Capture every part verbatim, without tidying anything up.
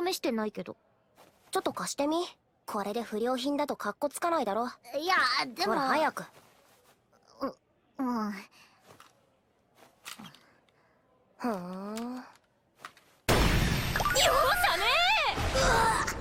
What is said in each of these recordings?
試してないけど。ちょっと貸してみ。これで不良品だとカッコつかないだろ。 いやでもほら早く。 ううんふーん。 容赦ねえ。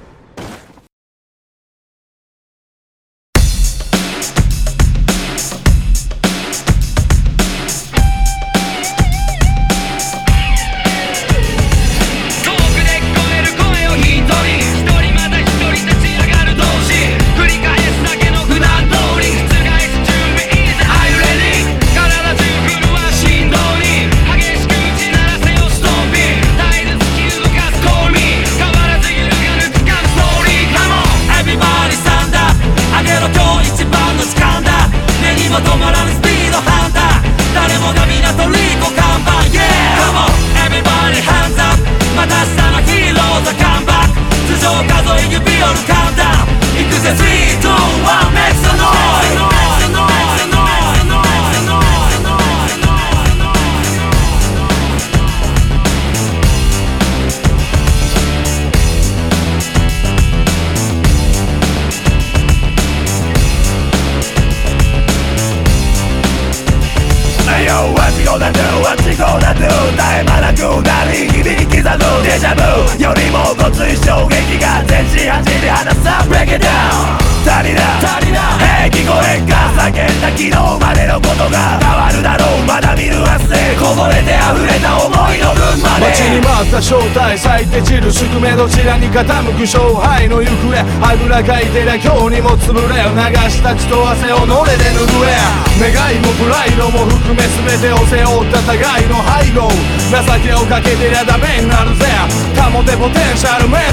止まらぬスピードハンター、誰もが港リコ看板 Yeah! Come on, everybody hands up また明日のヒーローズカムバック頭上数え指折るカウンダウンいくぜスリー、ツー、ワン Make some noise What you gonna do? What you gonna do? 絶え間なく鳴り響き刻むデジャブよりもごつい衝撃が全身走り放つ Break it down 足りな足りな Hey 聞こえんか叫んだ昨日までのことが変わるだろうまだ見ぬ明日へこぼれて溢れた思いの分まで待ちに待った正体咲いて散る宿命どちらに傾く勝敗の行方あぐらかいてりゃ今日にも潰れ流した血と汗をのれで拭え願いもプライドも含め全てを背負った互いの背後情けをかけてりゃダメになるぜ保てポテンシャルメン